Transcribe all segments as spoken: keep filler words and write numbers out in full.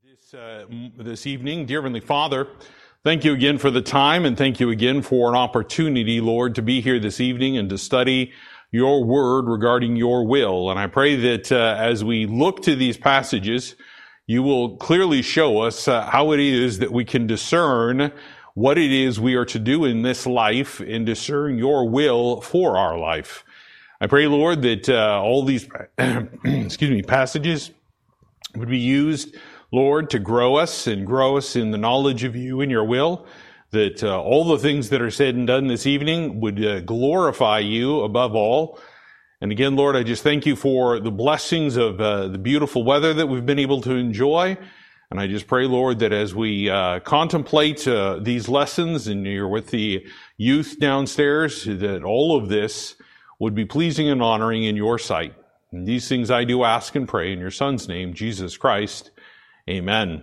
This, uh, this evening, dear Heavenly Father, thank you again for the time, and thank you again for an opportunity, Lord, to be here this evening and to study your word regarding your will. And I pray that uh, as we look to these passages, you will clearly show us uh, how it is that we can discern what it is we are to do in this life and discern your will for our life. I pray, Lord, that uh, all these excuse me, passages would be used, Lord, to grow us and grow us in the knowledge of you and your will, that uh, all the things that are said and done this evening would uh, glorify you above all. And again, Lord, I just thank you for the blessings of uh, the beautiful weather that we've been able to enjoy. And I just pray, Lord, that as we uh, contemplate uh, these lessons and you're with the youth downstairs, that all of this would be pleasing and honoring in your sight. And these things I do ask and pray in your Son's name, Jesus Christ. Amen.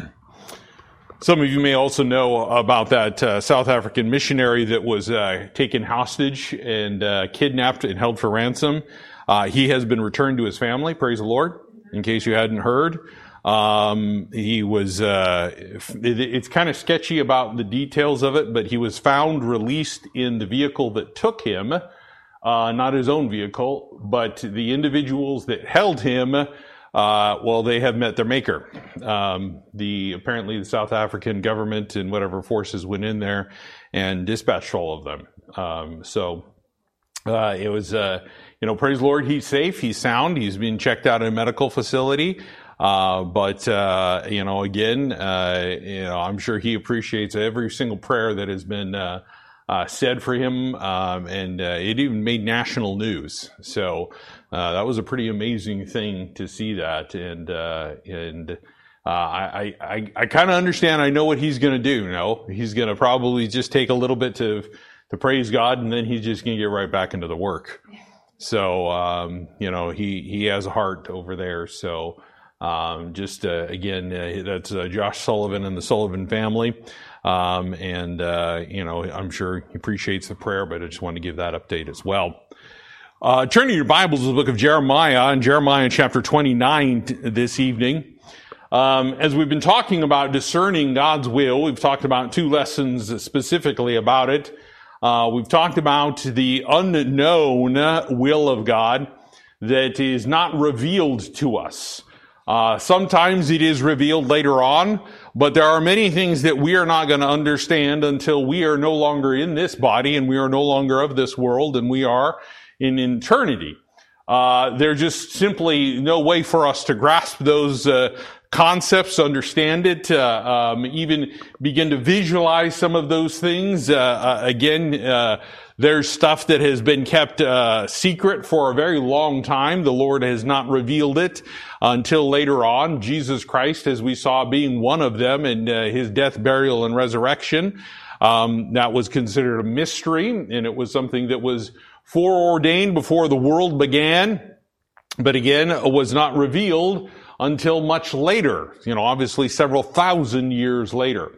Some of you may also know about that uh, South African missionary that was uh, taken hostage and uh, kidnapped and held for ransom. Uh, he has been returned to his family, praise the Lord, in case you hadn't heard. Um, he was, uh, it, it's kind of sketchy about the details of it, but he was found released in the vehicle that took him, uh, not his own vehicle, but the individuals that held him. Uh, well, they have met their maker. Um, the, apparently the South African government and whatever forces went in there and dispatched all of them. Um, so, uh, it was, uh, you know, praise the Lord, he's safe, he's sound, he's being checked out in a medical facility. Uh, but, uh, you know, again, uh, you know, I'm sure he appreciates every single prayer that has been, uh, uh, said for him. Um, and, uh, it even made national news. So, Uh, that was a pretty amazing thing to see that, and uh, and uh, I I, I kind of understand. I know what he's going to do. You know, he's going to probably just take a little bit to to praise God, and then he's just going to get right back into the work. So um, you know, he he has a heart over there. So um, just uh, again, uh, that's uh, Josh Sullivan and the Sullivan family, um, and uh, you know, I'm sure he appreciates the prayer, but I just wanted to give that update as well. Uh, turn to your Bibles to the book of Jeremiah, and Jeremiah chapter twenty-nine t- this evening. Um, as we've been talking about discerning God's will, we've talked about two lessons specifically about it. Uh, we've talked about the unknown will of God that is not revealed to us. Uh, sometimes it is revealed later on, but there are many things that we are not going to understand until we are no longer in this body and we are no longer of this world and we are in eternity. Uh, there's just simply no way for us to grasp those uh, concepts, understand it, uh, um, even begin to visualize some of those things. Uh, uh, again, uh, there's stuff that has been kept uh, secret for a very long time. The Lord has not revealed it until later on. Jesus Christ, as we saw, being one of them, and uh, his death, burial, and resurrection. Um, that was considered a mystery, and it was something that was foreordained before the world began, but again, was not revealed until much later, you know, obviously several thousand years later.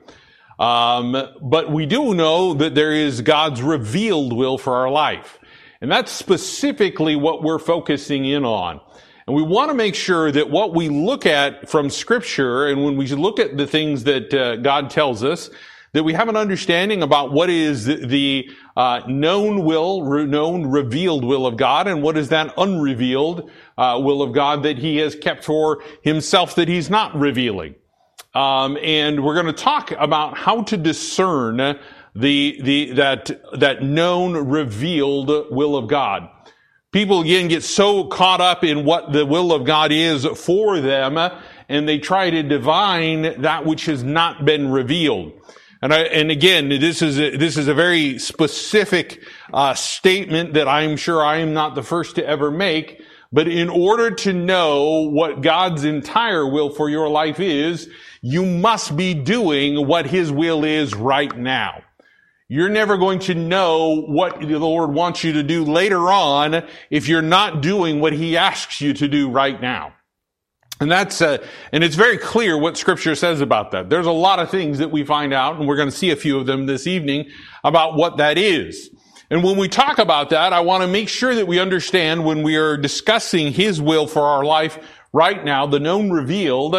Um, but we do know that there is God's revealed will for our life. And that's specifically what we're focusing in on. And we want to make sure that what we look at from Scripture, and when we look at the things that uh, God tells us, that we have an understanding about what is the, the uh, known will, re- known revealed will of God, and what is that unrevealed uh, will of God that he has kept for himself that he's not revealing. Um, and we're going to talk about how to discern the the that that known revealed will of God. People again get so caught up in what the will of God is for them, and they try to divine that which has not been revealed. And I, and again, this is a, this is a very specific uh, statement that I'm sure I am not the first to ever make. But in order to know what God's entire will for your life is, you must be doing what his will is right now. You're never going to know what the Lord wants you to do later on if you're not doing what he asks you to do right now. And that's, uh, and it's very clear what Scripture says about that. There's a lot of things that we find out, and we're going to see a few of them this evening, about what that is. And when we talk about that, I want to make sure that we understand when we are discussing his will for our life right now, the known revealed,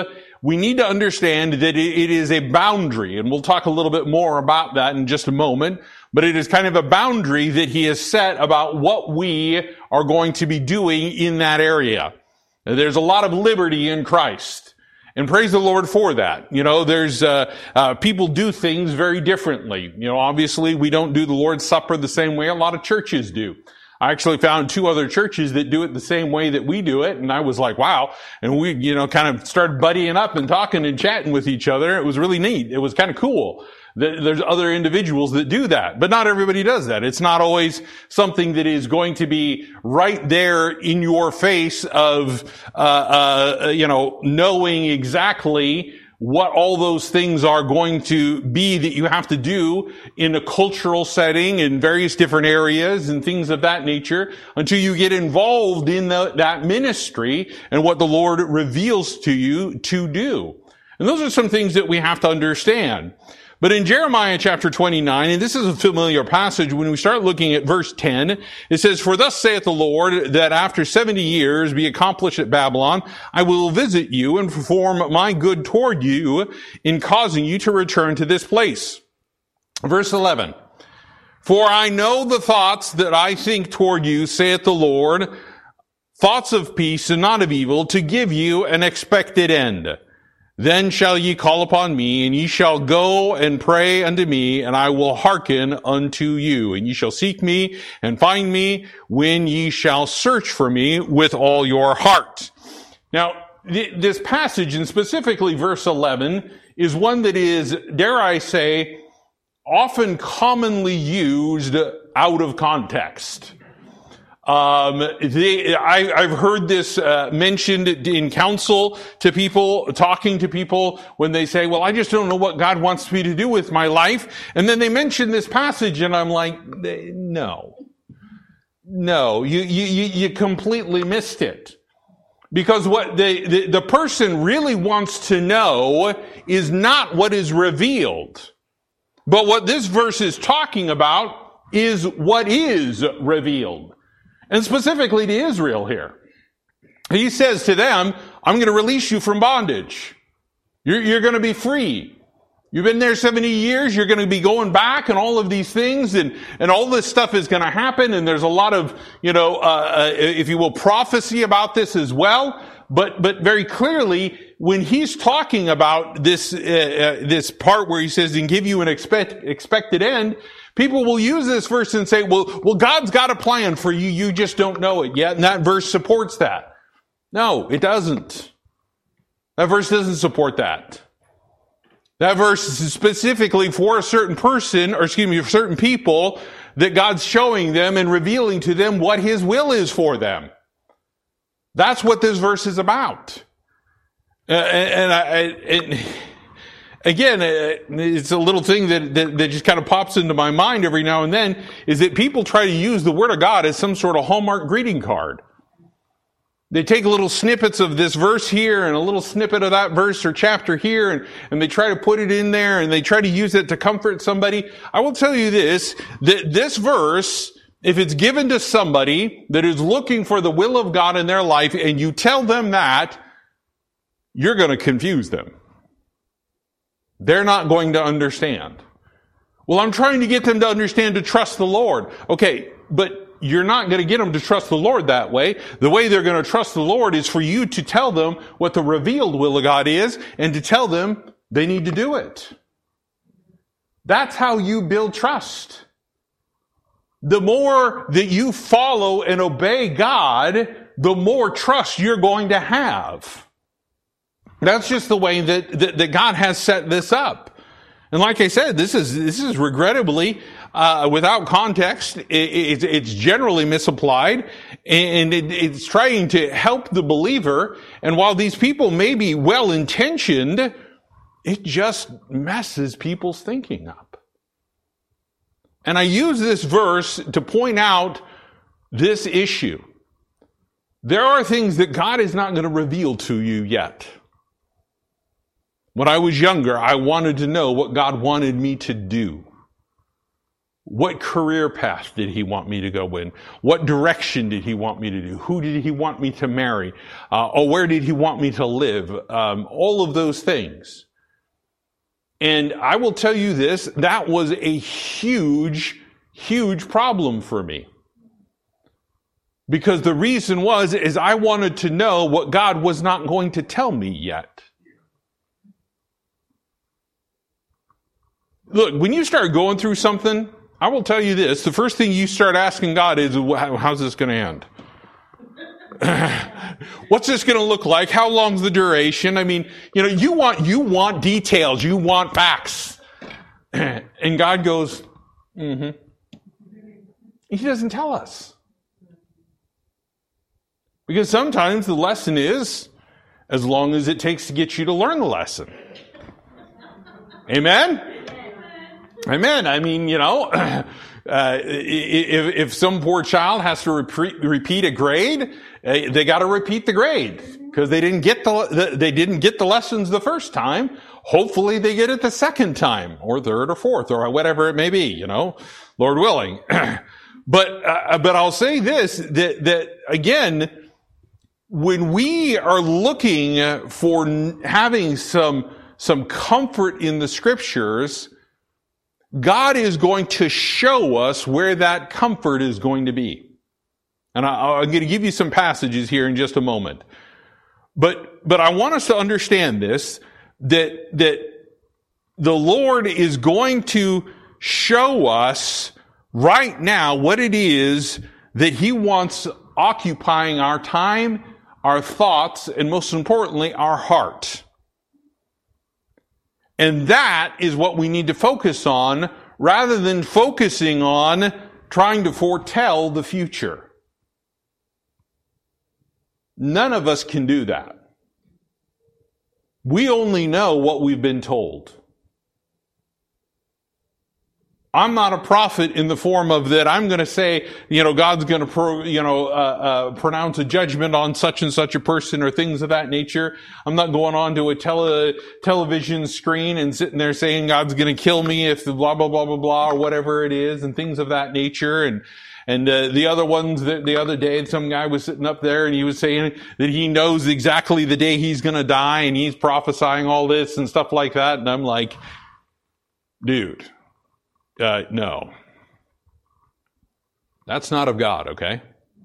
we need to understand that it is a boundary, and we'll talk a little bit more about that in just a moment, but it is kind of a boundary that he has set about what we are going to be doing in that area. There's a lot of liberty in Christ, and praise the Lord for that. You know, there's uh, uh people do things very differently. You know, obviously we don't do the Lord's Supper the same way a lot of churches do. I actually found two other churches that do it the same way that we do it, and I was like, wow. And we, you know, kind of started buddying up and talking and chatting with each other. It was really neat. It was kind of cool. There's other individuals that do that, but not everybody does that. It's not always something that is going to be right there in your face of, uh, uh, you know, knowing exactly what all those things are going to be that you have to do in a cultural setting in various different areas and things of that nature until you get involved in the, that ministry and what the Lord reveals to you to do. And those are some things that we have to understand. But in Jeremiah chapter twenty-nine, and this is a familiar passage, when we start looking at verse ten, it says, "For thus saith the Lord, that after seventy years be accomplished at Babylon, I will visit you and perform my good toward you in causing you to return to this place." Verse eleven, "For I know the thoughts that I think toward you, saith the Lord, thoughts of peace and not of evil, to give you an expected end. Then shall ye call upon me, and ye shall go and pray unto me, and I will hearken unto you. And ye shall seek me and find me when ye shall search for me with all your heart." Now, th- this passage, and specifically verse eleven, is one that is, dare I say, often commonly used out of context. Um, they, I, I've heard this uh, mentioned in counsel to people, talking to people when they say, "Well, I just don't know what God wants me to do with my life." And then they mention this passage, and I'm like, no, no, you you you completely missed it. Because what the, the the person really wants to know is not what is revealed, but what this verse is talking about is what is revealed. And specifically to Israel here. He says to them, "I'm going to release you from bondage. You're, you're going to be free. You've been there seventy years. You're going to be going back and all of these things, and, and all this stuff is going to happen. And there's a lot of, you know, uh, if you will, prophecy about this as well. But, but very clearly, when he's talking about this, uh, uh, this part where he says, and give you an expect, expected end, people will use this verse and say, well, well, God's got a plan for you. You just don't know it yet. And that verse supports that. No, it doesn't. That verse doesn't support that. That verse is specifically for a certain person, or excuse me, for certain people, that God's showing them and revealing to them what his will is for them. That's what this verse is about. Uh, and, and I, and again, it's a little thing that, that, that just kind of pops into my mind every now and then, is that people try to use the Word of God as some sort of Hallmark greeting card. They take little snippets of this verse here and a little snippet of that verse or chapter here, and, and they try to put it in there, and they try to use it to comfort somebody. I will tell you this, that this verse, if it's given to somebody that is looking for the will of God in their life, and you tell them that, you're going to confuse them. They're not going to understand. Well, I'm trying to get them to understand to trust the Lord. Okay, but you're not going to get them to trust the Lord that way. The way they're going to trust the Lord is for you to tell them what the revealed will of God is, and to tell them they need to do it. That's how you build trust. The more that you follow and obey God, the more trust you're going to have. That's just the way that, that, that God has set this up. And like I said, this is, this is regrettably, uh, without context. It, it, it's generally misapplied, and it, it's trying to help the believer. And while these people may be well-intentioned, it just messes people's thinking up. And I use this verse to point out this issue. There are things that God is not going to reveal to you yet. When I was younger, I wanted to know what God wanted me to do. What career path did he want me to go in? What direction did he want me to do? Who did he want me to marry? Uh, or where did he want me to live? Um, all of those things. And I will tell you this, that was a huge, huge problem for me. Because the reason was, is I wanted to know what God was not going to tell me yet. Look, when you start going through something, I will tell you this, the first thing you start asking God is, how's this going to end? What's this going to look like? How long's the duration? I mean, you know, you want, you want details. You want facts. And God goes, mm-hmm. He doesn't tell us. Because sometimes the lesson is as long as it takes to get you to learn the lesson. Amen? Amen. I mean, you know, uh, if, if some poor child has to repeat, repeat a grade, uh, they got to repeat the grade because they didn't get the they didn't get the lessons the first time. Hopefully, they get it the second time, or third, or fourth, or whatever it may be. You know, Lord willing. But uh, but I'll say this that that again. When we are looking for having some, some comfort in the scriptures, God is going to show us where that comfort is going to be. And I, I'm going to give you some passages here in just a moment. But, but I want us to understand this, that, that the Lord is going to show us right now what it is that He wants occupying our time, our thoughts, and most importantly, our heart. And that is what we need to focus on rather than focusing on trying to foretell the future. None of us can do that. We only know what we've been told. I'm not a prophet in the form of that I'm going to say, you know, God's going to, pro, you know, uh, uh, pronounce a judgment on such and such a person or things of that nature. I'm not going on to a tele, television screen and sitting there saying God's going to kill me if the blah, blah, blah, blah, blah, or whatever it is and things of that nature. And, and, uh, the other ones that the other day, some guy was sitting up there and he was saying that he knows exactly the day he's going to die and he's prophesying all this and stuff like that. And I'm like, dude. Uh, no. That's not of God, okay?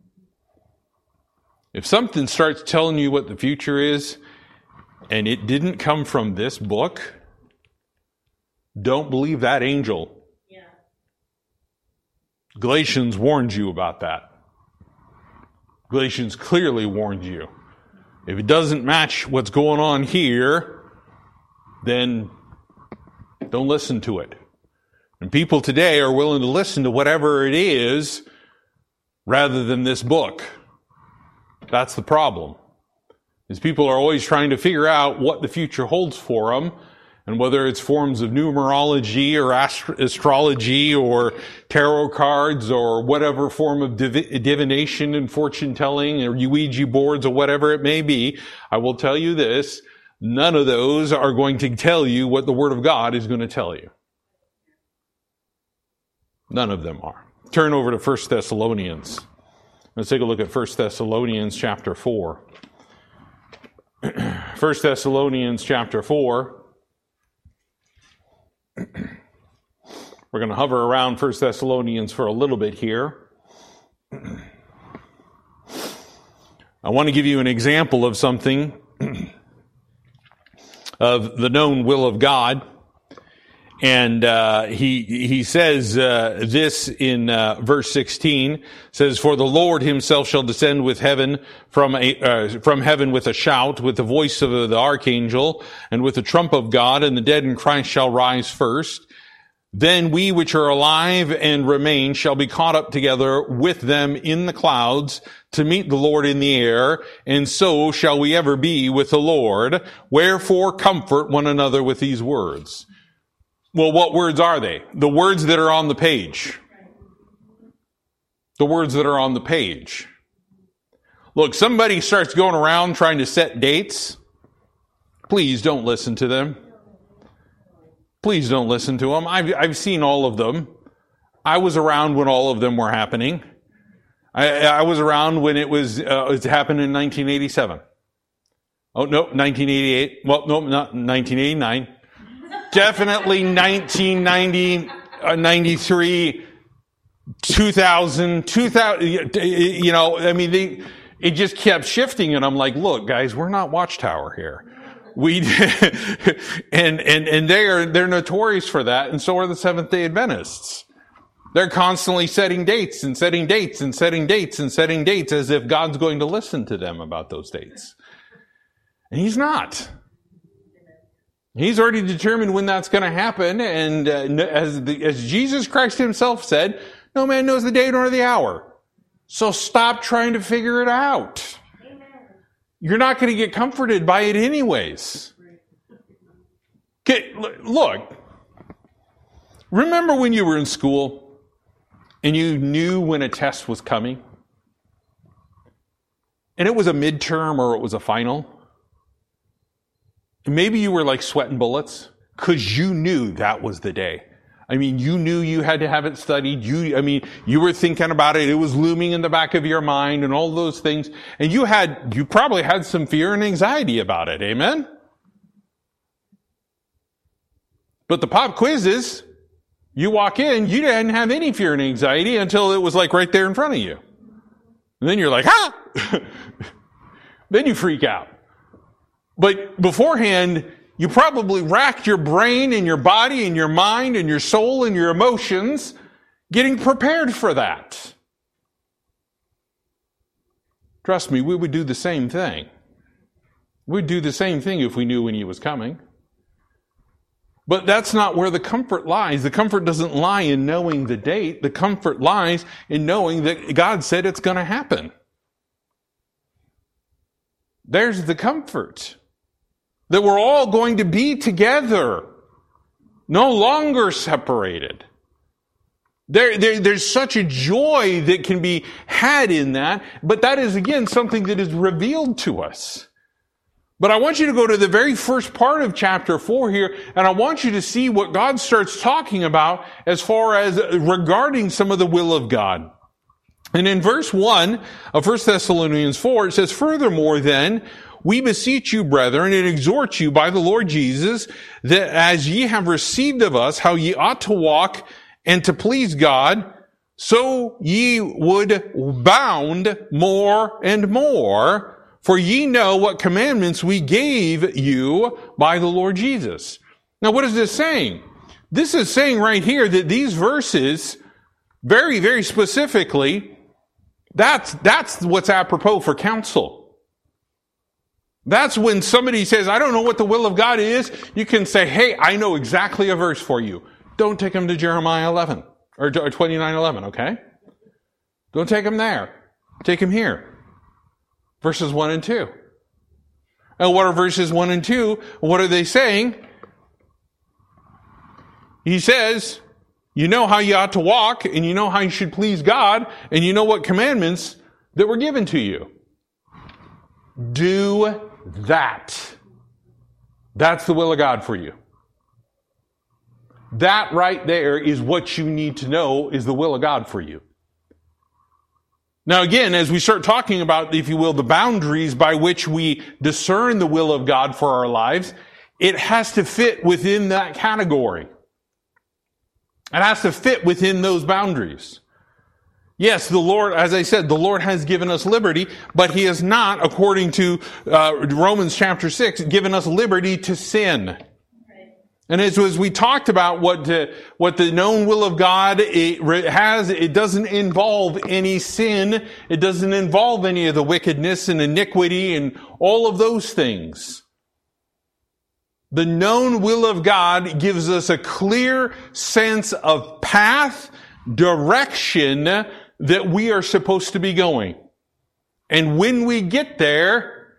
If something starts telling you what the future is, and it didn't come from this book, don't believe that angel. Yeah. Galatians warns you about that. Galatians clearly warned you. If it doesn't match what's going on here, then don't listen to it. And people today are willing to listen to whatever it is rather than this book. That's the problem. Is people are always trying to figure out what the future holds for them, and whether it's forms of numerology or astro- astrology or tarot cards or whatever form of div- divination and fortune telling or Ouija boards or whatever it may be. I will tell you this, none of those are going to tell you what the Word of God is going to tell you. None of them are. Turn over to First Thessalonians. Let's take a look at First Thessalonians chapter four. First Thessalonians chapter four. We're going to hover around First Thessalonians for a little bit here. I want to give you an example of something of the known will of God. And uh he he says uh this in uh verse sixteen, says, "For the Lord himself shall descend with heaven from a uh, from heaven with a shout, with the voice of the archangel, and with the trump of God, and the dead in Christ shall rise first. Then we which are alive and remain shall be caught up together with them in the clouds to meet the Lord in the air, and so shall we ever be with the Lord. Wherefore comfort one another with these words." Well, what words are they? The words that are on the page. The words that are on the page. Look, somebody starts going around trying to set dates. Please don't listen to them. Please don't listen to them. I've, I've seen all of them. I was around when all of them were happening. I, I was around when it was, uh, it happened in nineteen eighty-seven. Oh, no, nineteen eighty-eight. Well, no, not nineteen eighty-nine. Definitely nineteen ninety, uh, ninety-three, two thousand, two thousand, you know, I mean, they, it just kept shifting, and I'm like, look, guys, we're not Watchtower here. We, and, and, and they are, they're notorious for that, and so are the Seventh-day Adventists. They're constantly setting dates and setting dates and setting dates and setting dates as if God's going to listen to them about those dates. And He's not. He's already determined when that's going to happen, and uh, as, the, as Jesus Christ Himself said, no man knows the day nor the hour. So stop trying to figure it out. Amen. You're not going to get comforted by it anyways. Okay, look, remember when you were in school and you knew when a test was coming? And it was a midterm or it was a final? Maybe you were like sweating bullets because you knew that was the day. I mean, you knew you had to have it studied. You, I mean, you were thinking about it. It was looming in the back of your mind and all those things. And you had, you probably had some fear and anxiety about it. Amen? But the pop quizzes, you walk in, you didn't have any fear and anxiety until it was like right there in front of you. And then you're like, ah! Then you freak out. But beforehand, you probably racked your brain and your body and your mind and your soul and your emotions getting prepared for that. Trust me, we would do the same thing. We'd do the same thing if we knew when He was coming. But that's not where the comfort lies. The comfort doesn't lie in knowing the date. The comfort lies in knowing that God said it's going to happen. There's the comfort. That we're all going to be together, no longer separated. There, there, there's such a joy that can be had in that, but that is, again, something that is revealed to us. But I want you to go to the very first part of chapter four here, and I want you to see what God starts talking about as far as regarding some of the will of God. And in verse one of First Thessalonians four, it says, "Furthermore then, we beseech you, brethren, and exhort you by the Lord Jesus, that as ye have received of us how ye ought to walk and to please God, so ye would bound more and more, for ye know what commandments we gave you by the Lord Jesus." Now, what is this saying? This is saying right here that these verses, very, very specifically, that's, that's what's apropos for counsel. That's when somebody says, I don't know what the will of God is. You can say, hey, I know exactly a verse for you. Don't take them to Jeremiah eleven or twenty-nine eleven, okay? Don't take them there. Take them here. Verses one and two. And what are verses one and two? What are they saying? He says, you know how you ought to walk, and you know how you should please God, and you know what commandments that were given to you. Do that. That's the will of God for you. That right there is what you need to know is the will of God for you. Now again, as we start talking about, if you will, the boundaries by which we discern the will of God for our lives, it has to fit within that category. It has to fit within those boundaries. Yes, the Lord, as I said, the Lord has given us liberty, but He has not, according to uh, Romans chapter six, given us liberty to sin. Right. And as, as we talked about what the, what the known will of God it has, it doesn't involve any sin. It doesn't involve any of the wickedness and iniquity and all of those things. The known will of God gives us a clear sense of path, direction, that we are supposed to be going. And when we get there,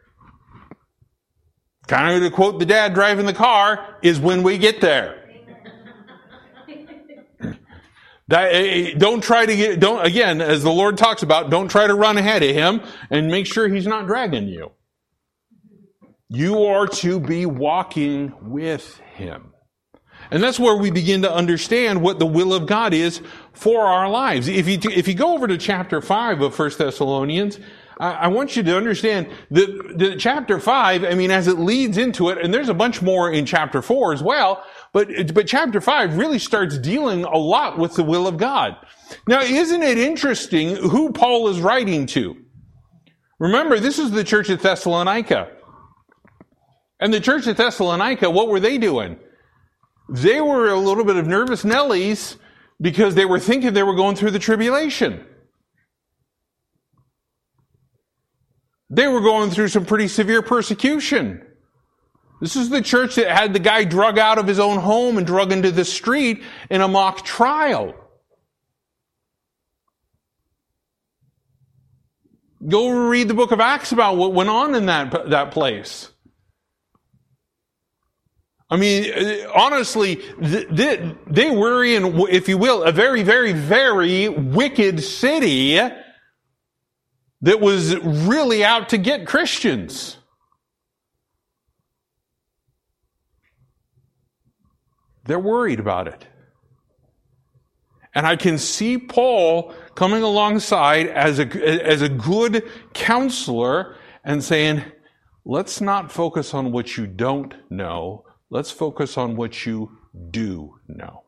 kind of to quote the dad driving the car, is when we get there. That, don't try to get, don't, again, as the Lord talks about, don't try to run ahead of Him and make sure He's not dragging you. You are to be walking with Him. And that's where we begin to understand what the will of God is for our lives. If you, if you go over to chapter five of First Thessalonians, I, I want you to understand that, that chapter five, I mean, as it leads into it, and there's a bunch more in chapter four as well, but, but chapter five really starts dealing a lot with the will of God. Now, isn't it interesting who Paul is writing to? Remember, this is the church at Thessalonica. And the church at Thessalonica, what were they doing? They were a little bit of nervous Nellies because they were thinking they were going through the tribulation. They were going through some pretty severe persecution. This is the church that had the guy drug out of his own home and drug into the street in a mock trial. Go read the book of Acts about what went on in that, that place. I mean, honestly, they, they were in, if you will, a very, very, very wicked city that was really out to get Christians. They're worried about it. And I can see Paul coming alongside as a, as a good counselor and saying, let's not focus on what you don't know. Let's focus on what you do know.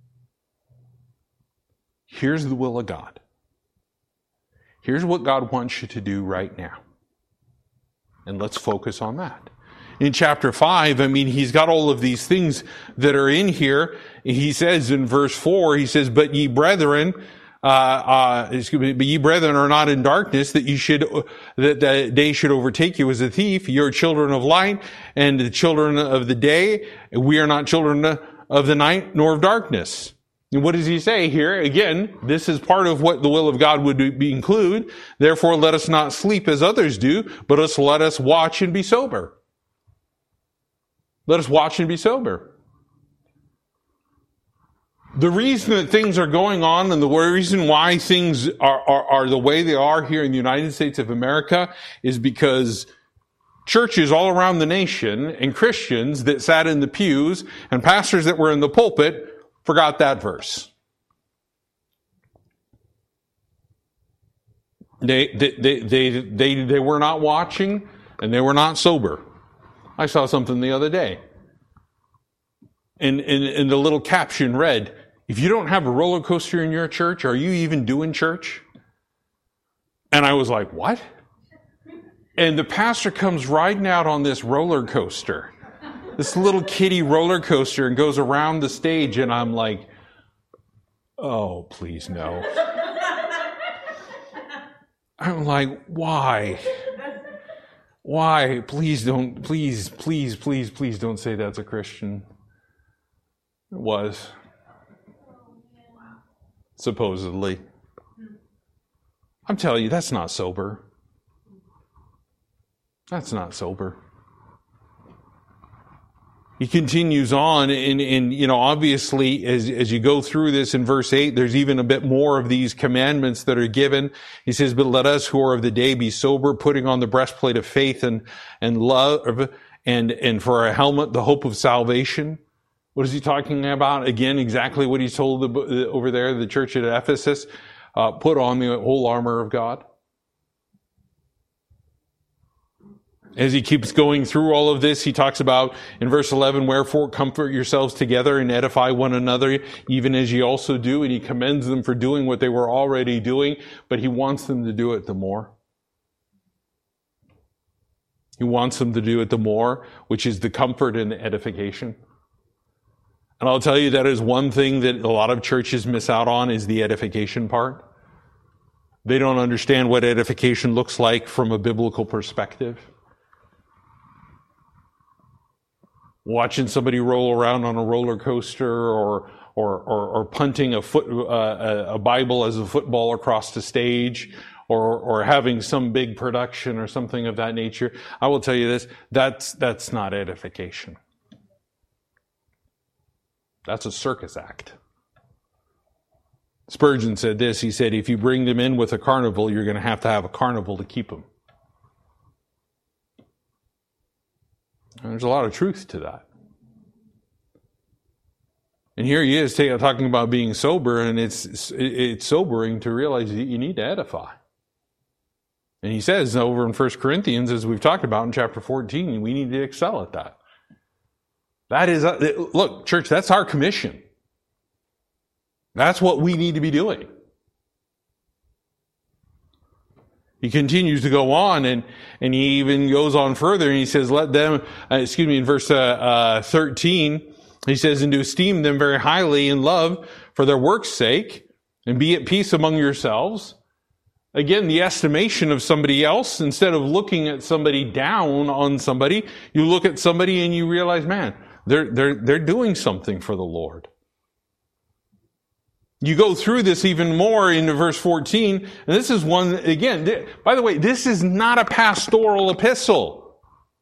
Here's the will of God. Here's what God wants you to do right now. And let's focus on that. In chapter five, I mean, he's got all of these things that are in here. He says in verse four, he says, but ye brethren, uh, uh, excuse me, but ye brethren are not in darkness, that you should, that the day should overtake you as a thief. You're children of light and the children of the day. We are not children of the night nor of darkness. And what does he say here? Again, this is part of what the will of God would be include. Therefore, let us not sleep as others do, but us, let us watch and be sober. Let us watch and be sober. The reason that things are going on and the reason why things are, are, are the way they are here in the United States of America is because churches all around the nation and Christians that sat in the pews and pastors that were in the pulpit forgot that verse. They, they, they, they, they, they were not watching and they were not sober. I saw something the other day. And, and, and the little caption read, if you don't have a roller coaster in your church, are you even doing church? And I was like, what? And the pastor comes riding out on this roller coaster, this little kiddie roller coaster, and goes around the stage. And I'm like, oh, please no. I'm like, why? Why? Please don't, please, please, please, please don't say that's a Christian. It was. Supposedly. I'm telling you, that's not sober. That's not sober. He continues on, and, and you know, obviously, as, as you go through this in verse eight, there's even a bit more of these commandments that are given. He says, but let us who are of the day be sober, putting on the breastplate of faith and, and love, and, and for a helmet, the hope of salvation. What is he talking about? Again, exactly what he told the, over there, the church at Ephesus. Uh, put on the whole armor of God. As he keeps going through all of this, he talks about in verse eleven, wherefore comfort yourselves together and edify one another, even as ye also do. And he commends them for doing what they were already doing, but he wants them to do it the more. He wants them to do it the more, which is the comfort and the edification. And I'll tell you, that is one thing that a lot of churches miss out on, is the edification part. They don't understand what edification looks like from a biblical perspective. Watching somebody roll around on a roller coaster, or or or, or punting a foot uh, a Bible as a football across the stage, or or having some big production or something of that nature. I will tell you this: that's that's not edification. That's a circus act. Spurgeon said this. He said, "If you bring them in with a carnival, you're going to have to have a carnival to keep them." And there's a lot of truth to that. here he is talking about being sober, and it's it's sobering to realize that you need to edify. And he says over in First Corinthians, as we've talked about in chapter fourteen, we need to excel at that. That is, look, church, that's our commission. That's what we need to be doing. He continues to go on, and, and he even goes on further, and he says, let them, uh, excuse me, in verse uh, uh, thirteen, he says, and to esteem them very highly in love for their work's sake, and be at peace among yourselves. Again, the estimation of somebody else, instead of looking at somebody down on somebody, you look at somebody and you realize, man, they're, they're, they're doing something for the Lord. You go through this even more into verse fourteen, and this is one, again, by the way, this is not a pastoral epistle.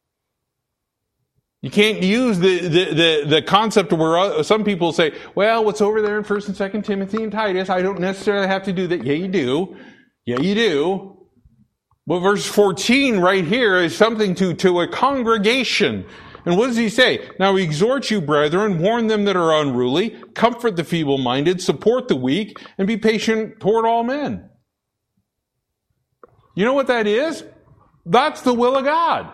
You can't use the, the, the, the concept where some people say, well, what's over there in First and Second Timothy and Titus, I don't necessarily have to do that. Yeah, you do. Yeah, you do. But verse fourteen right here is something to, to a congregation. And what does he say? Now we exhort you, brethren, warn them that are unruly, comfort the feeble-minded, support the weak, and be patient toward all men. You know what that is? That's the will of God.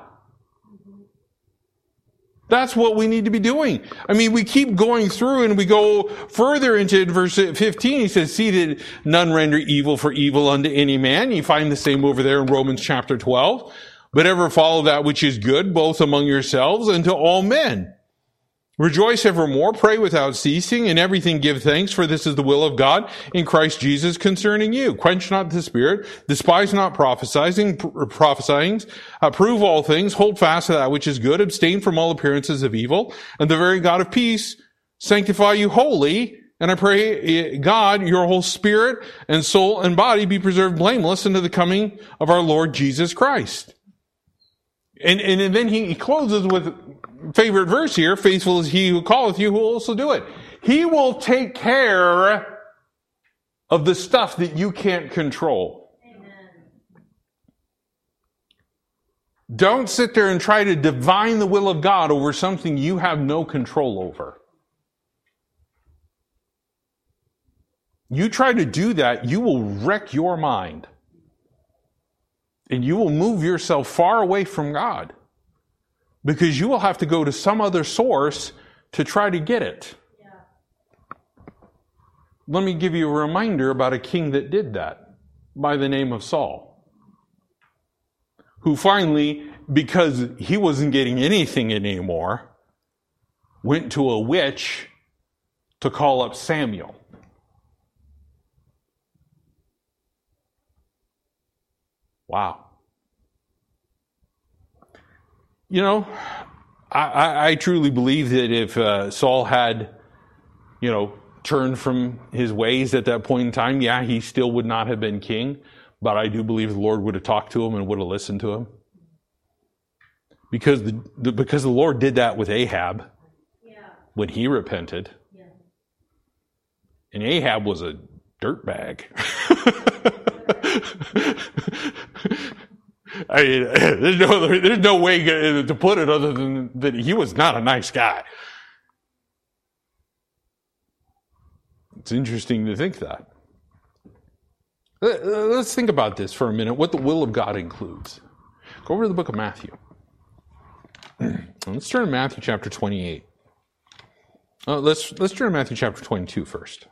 That's what we need to be doing. I mean, we keep going through and we go further into verse fifteen. He says, see that none render evil for evil unto any man. You find the same over there in Romans chapter twelve. But ever follow that which is good, both among yourselves and to all men. Rejoice evermore, pray without ceasing, in everything give thanks, for this is the will of God in Christ Jesus concerning you. Quench not the spirit, despise not prophesying, prophesying, approve all things, hold fast to that which is good, abstain from all appearances of evil, and the very God of peace sanctify you wholly. And I pray, God, your whole spirit and soul and body be preserved blameless unto the coming of our Lord Jesus Christ. And, and then he closes with favorite verse here, faithful is he who calleth you, who will also do it. He will take care of the stuff that you can't control. Amen. Don't sit there and try to divine the will of God over something you have no control over. You try to do that, you will wreck your mind. And you will move yourself far away from God. Because you will have to go to some other source to try to get it. Yeah. Let me give you a reminder about a king that did that by the name of Saul. Who finally, because he wasn't getting anything anymore, went to a witch to call up Samuel. Wow. You know, I, I, I truly believe that if uh, Saul had, you know, turned from his ways at that point in time, yeah, he still would not have been king. But I do believe the Lord would have talked to him and would have listened to him. Because the, the because the Lord did that with Ahab yeah. when he repented. Yeah. And Ahab was a dirtbag. I mean, there's no, there's no way to put it other than that he was not a nice guy. It's interesting to think that. Let's think about this for a minute, what the will of God includes. Go over to the book of Matthew. Let's turn to Matthew chapter twenty-eight. Uh, let's, let's turn to Matthew chapter twenty-two first.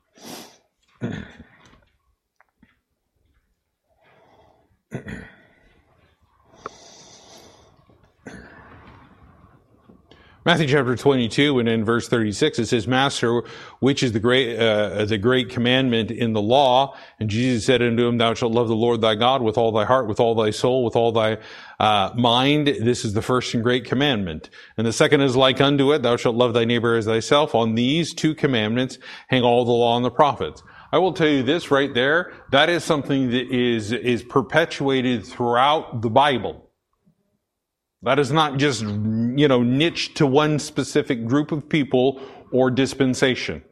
Matthew chapter twenty-two, and in verse thirty-six, it says, Master, which is the great, uh, the great commandment in the law? And Jesus said unto him, Thou shalt love the Lord thy God with all thy heart, with all thy soul, with all thy uh, mind. This is the first and great commandment. And the second is like unto it, Thou shalt love thy neighbor as thyself. On these two commandments hang all the law and the prophets. I will tell you this right there, that is something that is, is perpetuated throughout the Bible. That is not just, you know, niched to one specific group of people or dispensation.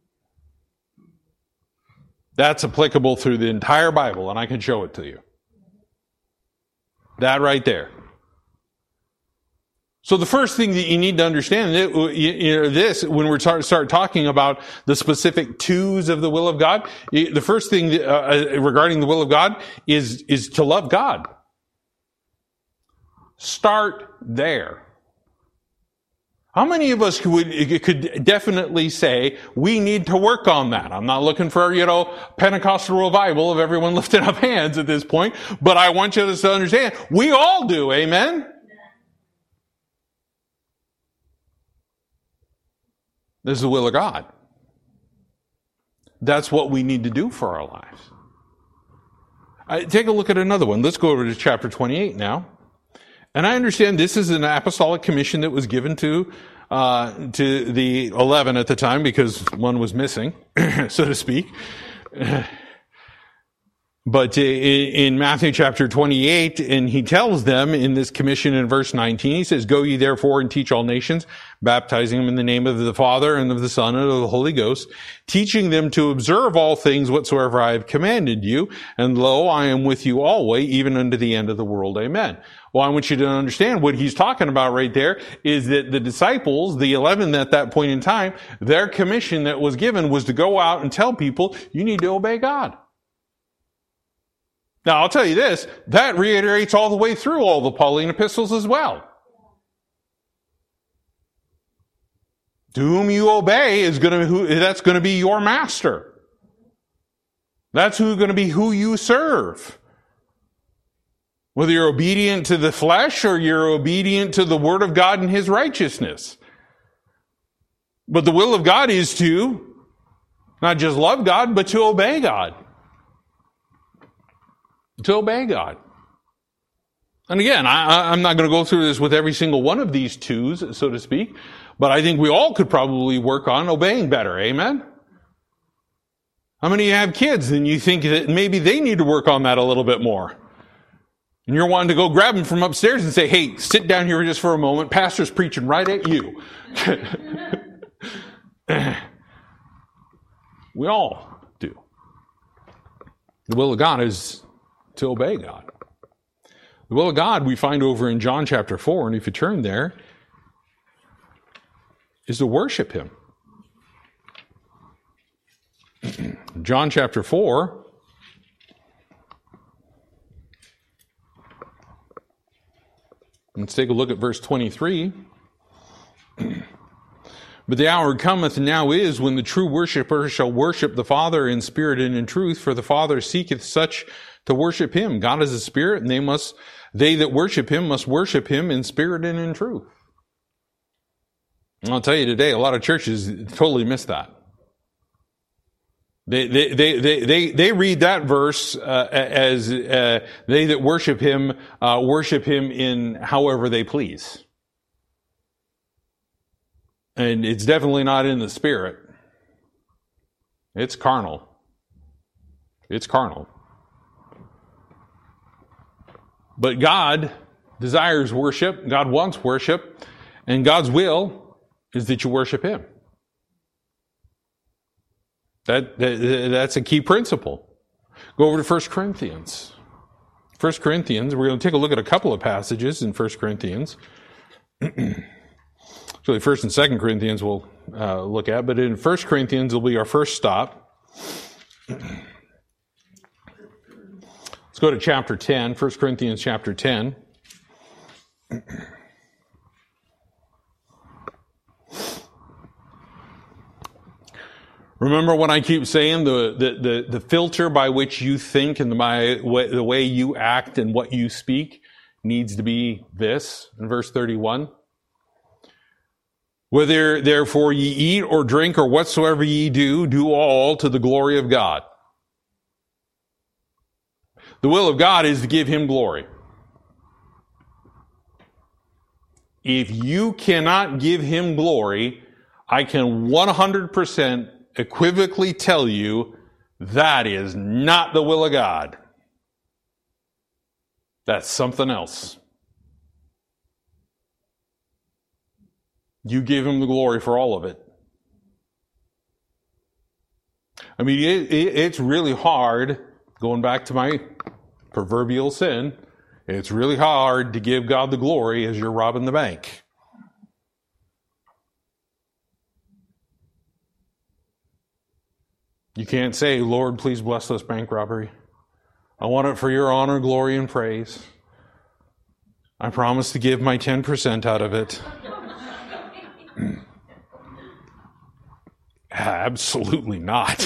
That's applicable through the entire Bible, and I can show it to you. That right there. So the first thing that you need to understand, you know, this, when we start, start talking about the specific twos of the will of God, the first thing uh, regarding the will of God is, is to love God. Start there. How many of us could, could definitely say we need to work on that? I'm not looking for, you know, Pentecostal revival of everyone lifting up hands at this point, but I want you to understand, we all do, amen? This is the will of God. That's what we need to do for our lives. I, take a look at another one. Let's go over to chapter twenty-eight now. And I understand this is an apostolic commission that was given to uh, to the eleven at the time because one was missing, so to speak. But in Matthew chapter twenty-eight, and he tells them in this commission in verse nineteen, he says, "Go ye therefore and teach all nations, baptizing them in the name of the Father and of the Son and of the Holy Ghost, teaching them to observe all things whatsoever I have commanded you. And lo, I am with you always, even unto the end of the world. Amen." Well, I want you to understand what he's talking about right there is that the disciples, the eleven at that point in time, their commission that was given was to go out and tell people, you need to obey God. Now, I'll tell you this, that reiterates all the way through all the Pauline epistles as well. To whom you obey is going to who that's going to be your master. That's who's going to be who you serve. Whether you're obedient to the flesh or you're obedient to the word of God and his righteousness. But the will of God is to not just love God, but to obey God. To obey God. And again, I, I'm not going to go through this with every single one of these twos, so to speak, but I think we all could probably work on obeying better. Amen? How many of you have kids and you think that maybe they need to work on that a little bit more? And you're wanting to go grab them from upstairs and say, hey, sit down here just for a moment. Pastor's preaching right at you. We all do. The will of God is to obey God. The will of God we find over in John chapter four, and if you turn there, is to worship him. John chapter four. Let's take a look at verse twenty-three. But the hour cometh now is when the true worshipper shall worship the Father in spirit and in truth, for the Father seeketh such to worship him. God is a spirit, and they must, they that worship him must worship him in spirit and in truth. And I'll tell you today, a lot of churches totally miss that. They, they, they, they, they, they read that verse, uh, as, uh, they that worship him, uh, worship him in however they please. And it's definitely not in the spirit. It's carnal. It's carnal. But God desires worship. God wants worship. And God's will is that you worship him. That, that that's a key principle. Go over to First Corinthians. First Corinthians, we're going to take a look at a couple of passages in First Corinthians. Actually, First and Second Corinthians we'll uh, look at, but in First Corinthians will be our first stop. Let's go to chapter ten, First Corinthians chapter ten. Remember what I keep saying, the, the, the, the filter by which you think and the, by, way, the way you act and what you speak needs to be this, in verse thirty-one. Whether therefore ye eat or drink or whatsoever ye do, do all to the glory of God. The will of God is to give him glory. If you cannot give him glory, I can one hundred percent equivocally tell you that is not the will of God. That's something else. You give him the glory for all of it. I mean, it, it, it's really hard, going back to my proverbial sin, it's really hard to give God the glory as you're robbing the bank. You can't say, Lord, please bless this bank robbery. I want it for your honor, glory, and praise. I promise to give my ten percent out of it. Absolutely not.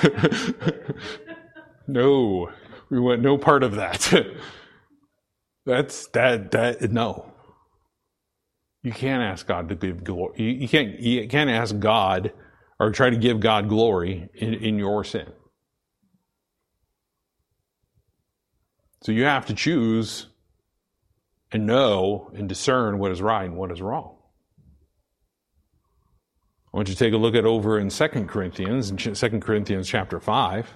No, we want no part of that. That's that that no. You can't ask God to give glory. You, you can't you can't ask God or try to give God glory in, in your sin. So you have to choose and know and discern what is right and what is wrong. I want you to take a look at over in Second Corinthians, in Second Corinthians chapter five.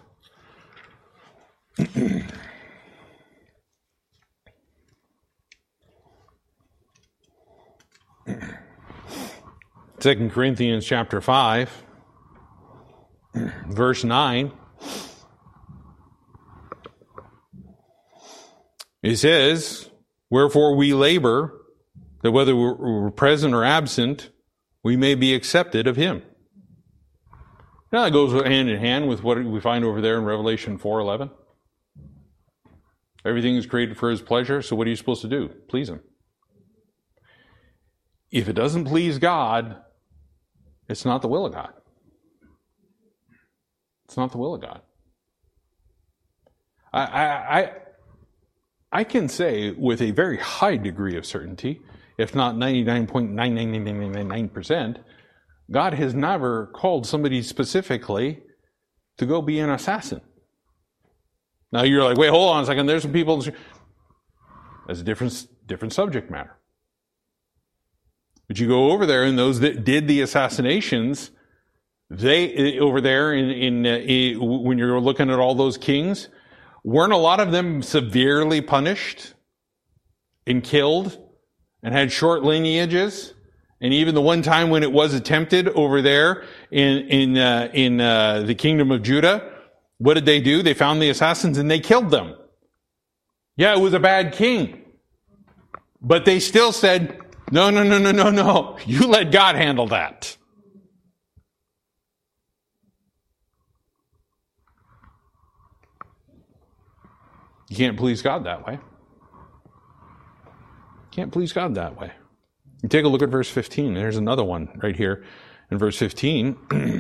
Second Corinthians chapter five, verse nine. It says, wherefore we labor, that whether we're present or absent, we may be accepted of him. Now that goes hand in hand with what we find over there in Revelation four eleven. Everything is created for his pleasure, so what are you supposed to do? Please him. If it doesn't please God, it's not the will of God. It's not the will of God. I, I, I, I can say with a very high degree of certainty, if not ninety-nine point nine nine nine nine nine nine percent, God has never called somebody specifically to go be an assassin. Now you're like, wait, hold on a second. There's some people. That's a different, different subject matter. But you go over there, and those that did the assassinations, they over there in, in, uh, in when you're looking at all those kings, weren't a lot of them severely punished and killed and had short lineages? And even the one time when it was attempted over there in in uh, in uh, the kingdom of Judah, what did they do? They found the assassins and they killed them. Yeah, it was a bad king. But they still said, no, no, no, no, no, no. You let God handle that. You can't please God that way. You can't please God that way. You take a look at verse fifteen. There's another one right here in verse fifteen.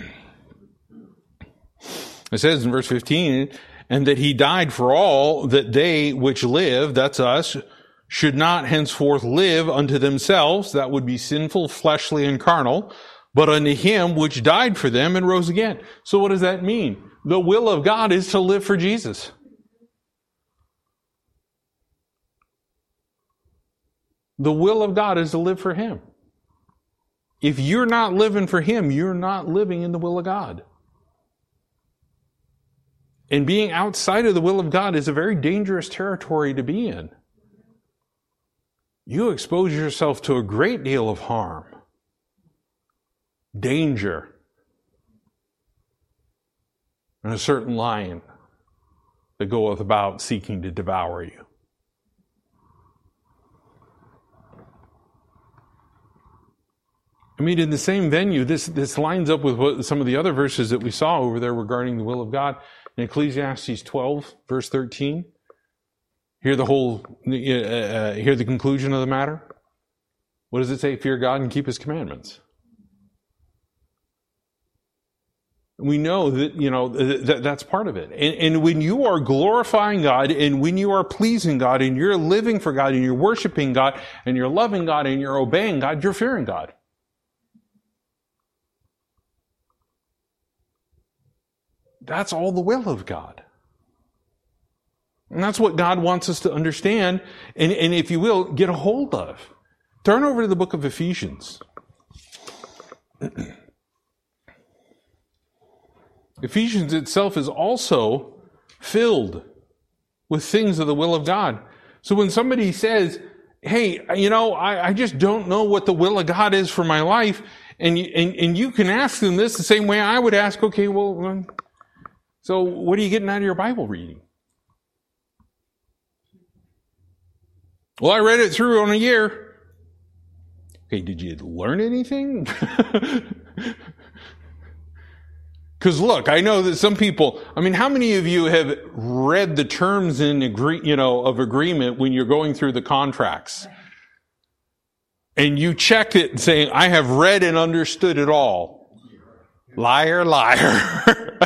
It says in verse fifteen, and that he died for all, that they which live, that's us, should not henceforth live unto themselves, that would be sinful, fleshly, and carnal, but unto him which died for them and rose again. So what does that mean? The will of God is to live for Jesus. The will of God is to live for him. If you're not living for him, you're not living in the will of God. And being outside of the will of God is a very dangerous territory to be in. You expose yourself to a great deal of harm, danger, and a certain lion that goeth about seeking to devour you. I mean, in the same venue, this, this lines up with what, some of the other verses that we saw over there regarding the will of God. In Ecclesiastes twelve, verse thirteen, hear the whole, uh, uh, hear the conclusion of the matter. What does it say? Fear God and keep his commandments. We know that, you know, that, that's part of it. And, and when you are glorifying God and when you are pleasing God and you're living for God and you're worshiping God and you're loving God and you're obeying God, you're fearing God. That's all the will of God. And that's what God wants us to understand and, and if you will, get a hold of. Turn over to the book of Ephesians. Ephesians itself is also filled with things of the will of God. So when somebody says, hey, you know, I, I just don't know what the will of God is for my life, and you, and, and you can ask them this the same way I would ask, okay, well, um, so what are you getting out of your Bible reading? Well, I read it through in a year. Okay, did you learn anything? Because look, I know that some people, I mean, how many of you have read the terms in agree, you know, of agreement when you're going through the contracts? And you check it saying, I have read and understood it all. Liar, liar.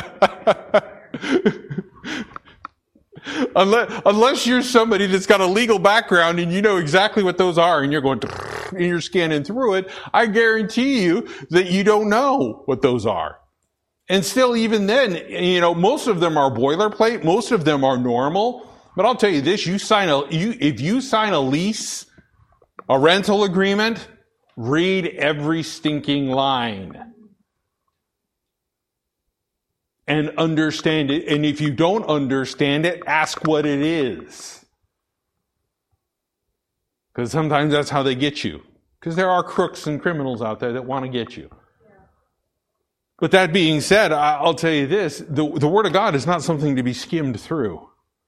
Unless, unless you're somebody that's got a legal background and you know exactly what those are and you're going, and you're scanning through it, I guarantee you that you don't know what those are. And still, even then, you know, most of them are boilerplate. Most of them are normal. But I'll tell you this, you sign a, you, if you sign a lease, a rental agreement, read every stinking line. And understand it. And if you don't understand it, ask what it is. Because sometimes that's how they get you. Because there are crooks and criminals out there that want to get you. But that being said, I'll tell you this, the, the Word of God is not something to be skimmed through.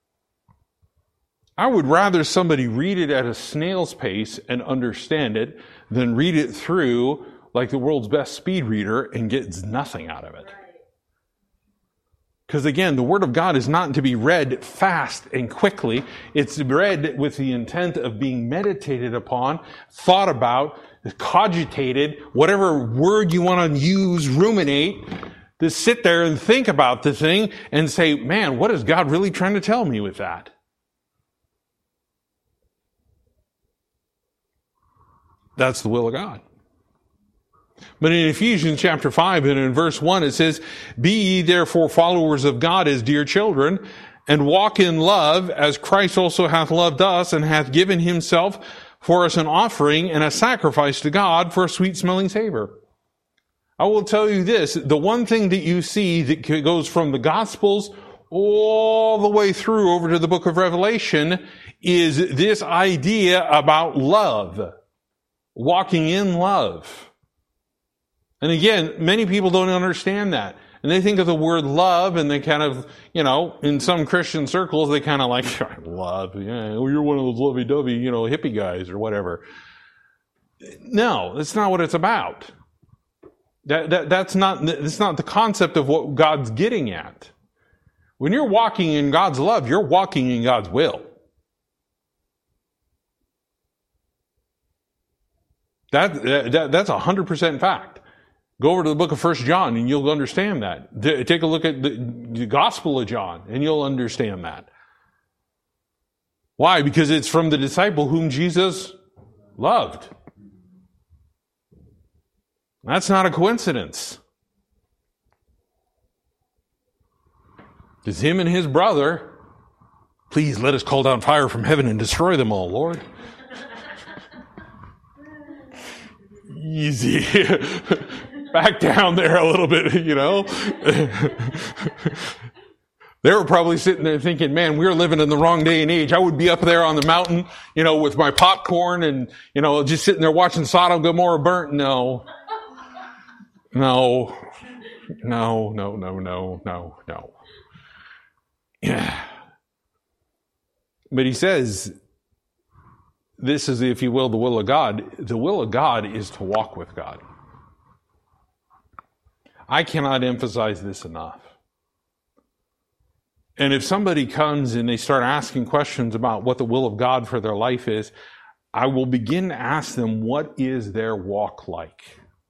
I would rather somebody read it at a snail's pace and understand it than read it through like the world's best speed reader and get nothing out of it. Because again, the Word of God is not to be read fast and quickly. It's read with the intent of being meditated upon, thought about, cogitated, whatever word you want to use, ruminate, to sit there and think about the thing and say, man, what is God really trying to tell me with that? That's the will of God. But in Ephesians chapter five and in verse one, it says, be ye therefore followers of God as dear children, and walk in love as Christ also hath loved us and hath given himself for us an offering and a sacrifice to God for a sweet smelling savor. I will tell you this, the one thing that you see that goes from the Gospels all the way through over to the book of Revelation is this idea about love. Walking in love. And again, many people don't understand that. And they think of the word love and they kind of, you know, in some Christian circles, they kind of like, love, yeah, well, you're one of those lovey-dovey, you know, hippie guys or whatever. No, that's not what it's about. That, that, that's not, that's not the concept of what God's getting at. When you're walking in God's love, you're walking in God's will. That, that, that's a hundred percent fact. Go over to the book of First John and you'll understand that. Take a look at the, the Gospel of John and you'll understand that. Why? Because it's from the disciple whom Jesus loved. That's not a coincidence. It's him and his brother. Please let us call down fire from heaven and destroy them all, Lord. Easy. Back down there a little bit, you know. They were probably sitting there thinking, man, we're living in the wrong day and age. I would be up there on the mountain, you know, with my popcorn and, you know, just sitting there watching Sodom and Gomorrah burnt. No. No. No, no, no, no, no, no. Yeah. But he says, this is, if you will, the will of God. The will of God is to walk with God. I cannot emphasize this enough. And if somebody comes and they start asking questions about what the will of God for their life is, I will begin to ask them, what is their walk like?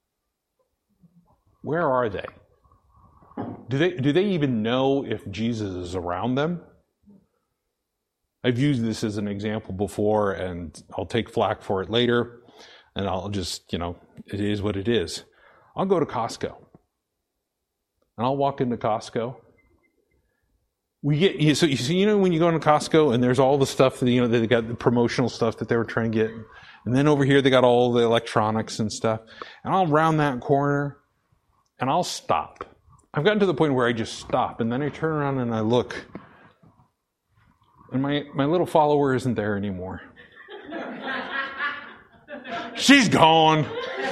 Where are they? Do they, do they even know if Jesus is around them? I've used this as an example before, and I'll take flack for it later, and I'll just, you know, it is what it is. I'll go to Costco, and I'll walk into Costco. We get, so you see, you know, when you go into Costco, and there's all the stuff that, you know, they got the promotional stuff that they were trying to get, and then over here they got all the electronics and stuff, and I'll round that corner, and I'll stop. I've gotten to the point where I just stop, and then I turn around and I look. And my, my little follower isn't there anymore. She's gone.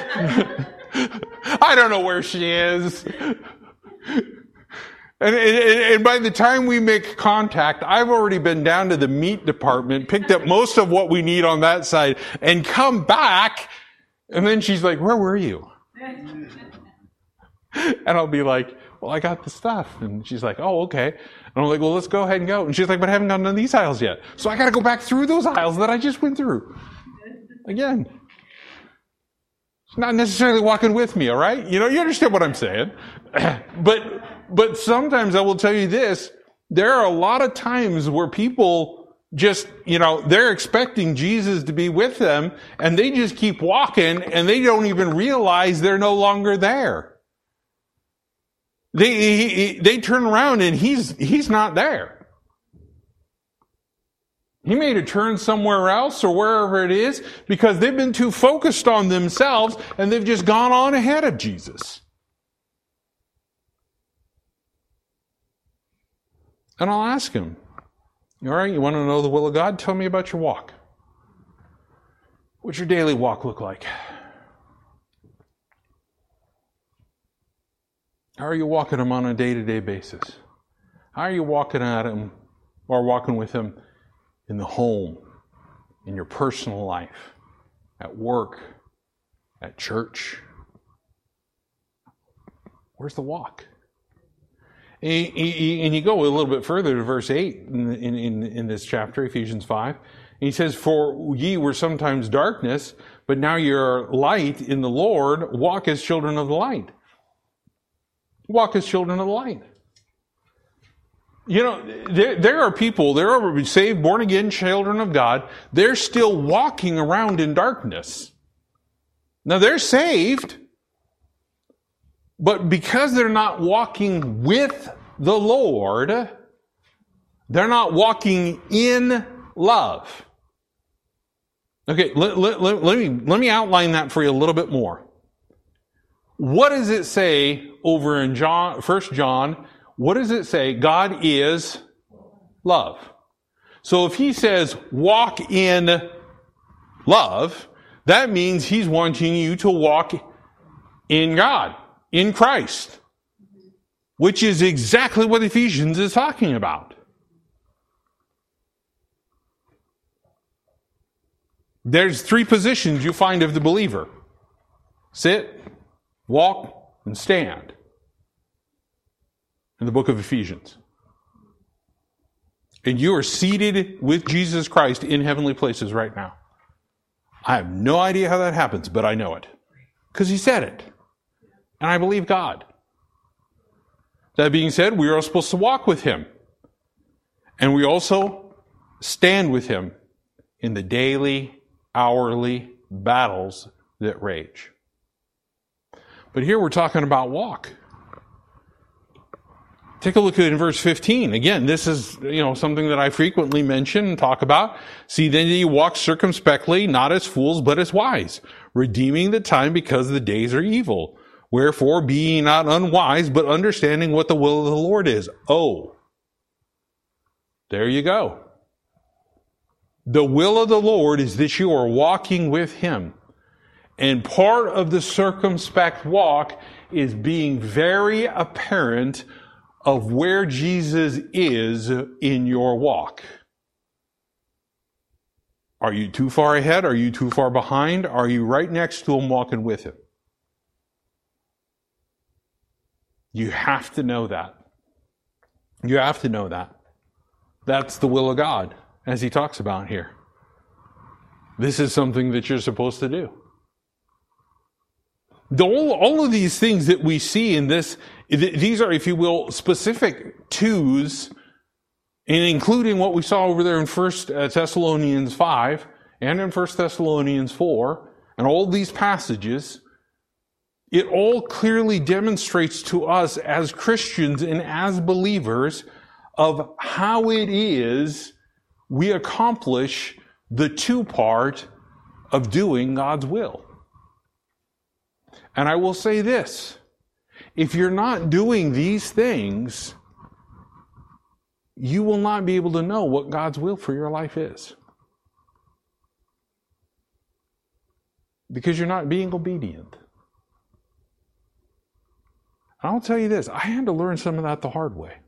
I don't know where she is. And, and, and by the time we make contact, I've already been down to the meat department, picked up most of what we need on that side, and come back. And then she's like, where were you? And I'll be like, well, I got the stuff. And she's like, oh, okay. And I'm like, well, let's go ahead and go. And she's like, but I haven't gone to these aisles yet. So I got to go back through those aisles that I just went through. Again. She's not necessarily walking with me, all right? You know, you understand what I'm saying. But, but sometimes I will tell you this, there are a lot of times where people just, you know, they're expecting Jesus to be with them, and they just keep walking, and they don't even realize they're no longer there. They, he, they turn around and he's, he's not there. He made a turn somewhere else or wherever it is because they've been too focused on themselves and they've just gone on ahead of Jesus. And I'll ask him, all right, you want to know the will of God? Tell me about your walk. What's your daily walk look like? How are you walking him on a day-to-day basis? How are you walking at him or walking with him in the home, in your personal life, at work, at church? Where's the walk? And you go a little bit further to verse eight in, in, in this chapter, Ephesians five. And he says, for ye were sometimes darkness, but now you're light in the Lord. Walk as children of the light. Walk as children of the light. You know, there, there are people, there are saved, born again children of God. They're still walking around in darkness. Now they're saved, but because they're not walking with the Lord, they're not walking in love. Okay, let, let, let, let me, let me outline that for you a little bit more. What does it say over in John, First John? What does it say? God is love. So if he says walk in love, that means he's wanting you to walk in God, in Christ, which is exactly what Ephesians is talking about. There's three positions you find of the believer: sit, walk, and stand in the book of Ephesians. And you are seated with Jesus Christ in heavenly places right now. I have no idea how that happens, but I know it. Because he said it. And I believe God. That being said, we are supposed to walk with him. And we also stand with him in the daily, hourly battles that rage. But here we're talking about walk. Take a look at it in verse fifteen. Again, this is, you know, something that I frequently mention and talk about. See, then ye walk circumspectly, not as fools, but as wise, redeeming the time because the days are evil. Wherefore, be ye not unwise, but understanding what the will of the Lord is. Oh, there you go. The will of the Lord is that you are walking with him. And part of the circumspect walk is being very apparent of where Jesus is in your walk. Are you too far ahead? Are you too far behind? Are you right next to him walking with him? You have to know that. You have to know that. That's the will of God, as he talks about here. This is something that you're supposed to do. The, all, all of these things that we see in this, these are, if you will, specific twos, and including what we saw over there in First Thessalonians five and in First Thessalonians four, and all these passages, it all clearly demonstrates to us as Christians and as believers of how it is we accomplish the two part of doing God's will. And I will say this, if you're not doing these things, you will not be able to know what God's will for your life is. Because you're not being obedient. And I'll tell you this, I had to learn some of that the hard way.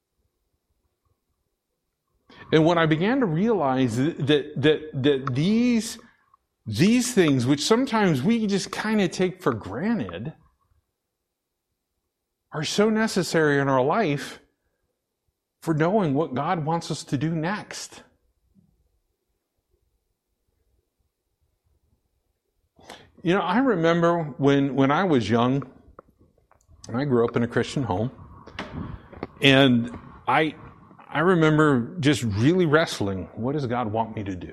And when I began to realize that that that these These things, which sometimes we just kind of take for granted, are so necessary in our life for knowing what God wants us to do next. You know, I remember when, when I was young, I grew up in a Christian home, and I I remember just really wrestling, what does God want me to do?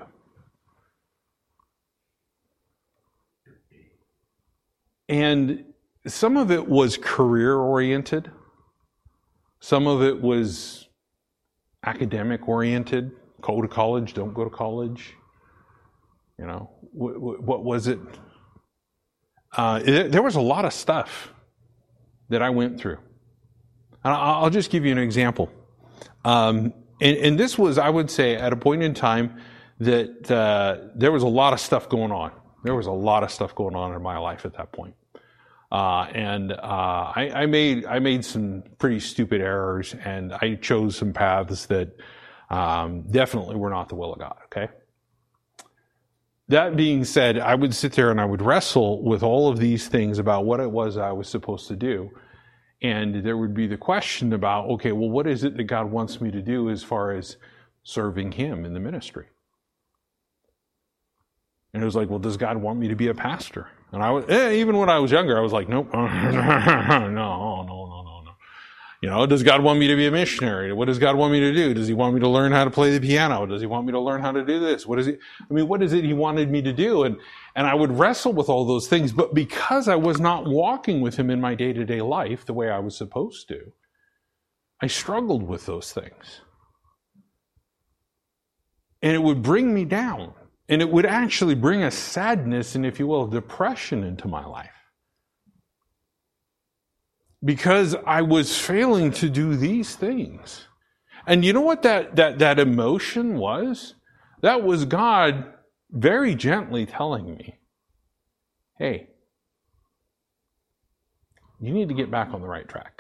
And some of it was career-oriented. Some of it was academic-oriented. Go to college, don't go to college. You know, what, what was it? Uh, it? There was a lot of stuff that I went through. And I'll just give you an example. Um, and, and this was, I would say, at a point in time that uh, there was a lot of stuff going on. There was a lot of stuff going on in my life at that point. Uh, and uh, I, I made I made some pretty stupid errors, and I chose some paths that um, definitely were not the will of God, okay? That being said, I would sit there and I would wrestle with all of these things about what it was I was supposed to do. And there would be the question about, okay, well, what is it that God wants me to do as far as serving Him in the ministry? And it was like, well, does God want me to be a pastor? And I was, eh, even when I was younger, I was like, nope, no, no, no, no, no, no. You know, does God want me to be a missionary? What does God want me to do? Does He want me to learn how to play the piano? Does He want me to learn how to do this? What is it? I mean, what is it He wanted me to do? And, and I would wrestle with all those things, but because I was not walking with Him in my day-to-day life the way I was supposed to, I struggled with those things. And it would bring me down. And it would actually bring a sadness and, if you will, depression into my life. Because I was failing to do these things. And you know what that, that, that emotion was? That was God very gently telling me, hey, you need to get back on the right track.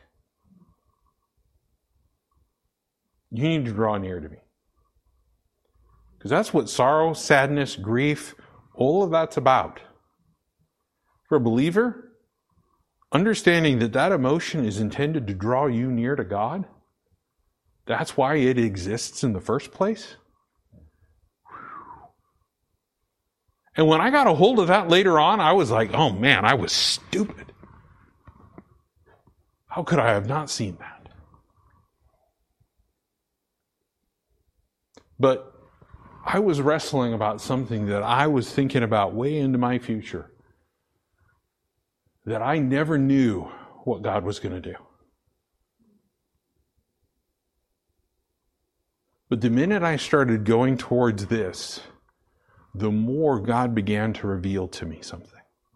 You need to draw near to me. Because that's what sorrow, sadness, grief, all of that's about. For a believer, understanding that that emotion is intended to draw you near to God, that's why it exists in the first place. And when I got a hold of that later on, I was like, oh man, I was stupid. How could I have not seen that? But I was wrestling about something that I was thinking about way into my future, that I never knew what God was going to do. But the minute I started going towards this, the more God began to reveal to me something.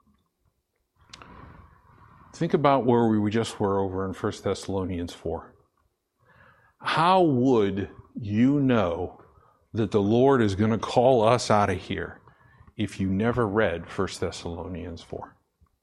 Think about where we just were over in First Thessalonians four. How would you know that the Lord is going to call us out of here if you never read First Thessalonians four?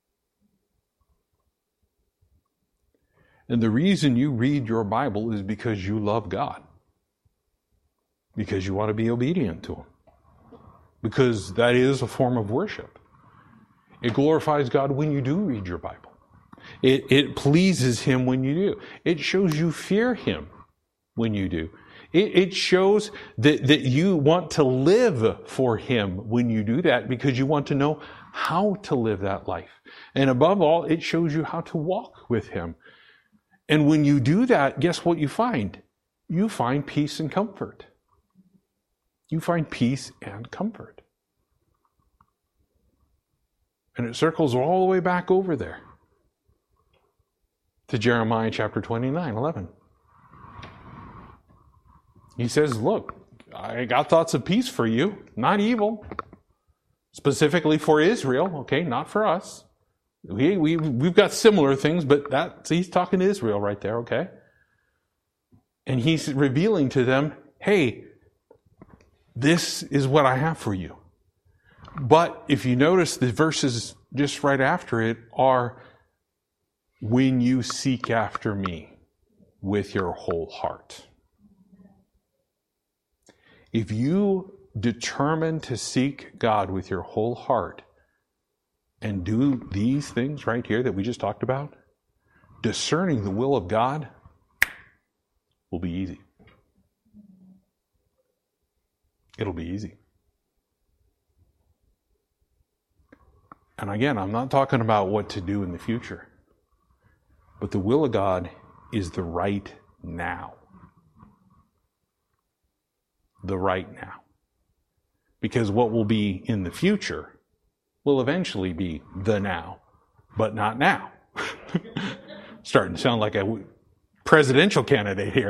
And the reason you read your Bible is because you love God. Because you want to be obedient to Him. Because that is a form of worship. It glorifies God when you do read your Bible. It, it pleases Him when you do. It shows you fear Him when you do. It, it shows that, that you want to live for Him when you do that, because you want to know how to live that life. And above all, it shows you how to walk with Him. And when you do that, guess what you find? You find peace and comfort. You find peace and comfort. And it circles all the way back over there to Jeremiah chapter twenty-nine, eleven. He says, look, I got thoughts of peace for you, not evil. Specifically for Israel, okay, not for us. We, we, we've got similar things, but that, he's talking to Israel right there, okay? And he's revealing to them, hey, this is what I have for you. But if you notice, the verses just right after it are, when you seek after me with your whole heart. If you determine to seek God with your whole heart and do these things right here that we just talked about, discerning the will of God will be easy. It'll be easy. And again, I'm not talking about what to do in the future, but the will of God is the right now. The right now. Because what will be in the future will eventually be the now, but not now. Starting to sound like a presidential candidate here.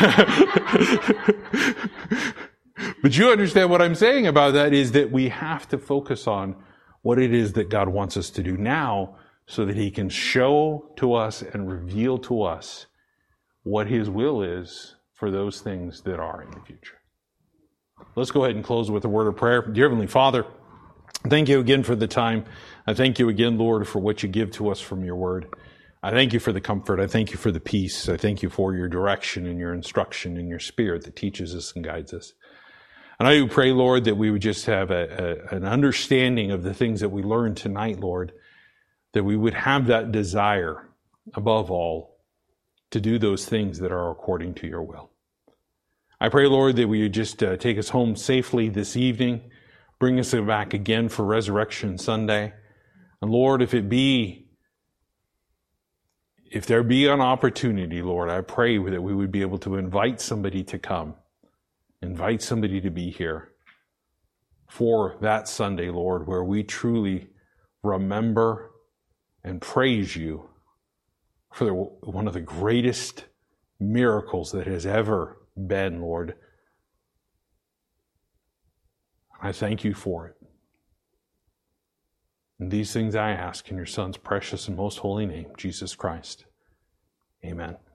But you understand what I'm saying about that is that we have to focus on what it is that God wants us to do now so that He can show to us and reveal to us what His will is for those things that are in the future. Let's go ahead and close with a word of prayer. Dear Heavenly Father, thank you again for the time. I thank you again, Lord, for what you give to us from your word. I thank you for the comfort. I thank you for the peace. I thank you for your direction and your instruction and your spirit that teaches us and guides us. And I do pray, Lord, that we would just have a, a, an understanding of the things that we learned tonight, Lord, that we would have that desire, above all, to do those things that are according to your will. I pray, Lord, that we would just uh, take us home safely this evening, bring us back again for Resurrection Sunday. And Lord, if it be, if there be an opportunity, Lord, I pray that we would be able to invite somebody to come. Invite somebody to be here for that Sunday, Lord, where we truly remember and praise you for the, one of the greatest miracles that has ever been, Lord. I thank you for it. And these things I ask in your Son's precious and most holy name, Jesus Christ. Amen.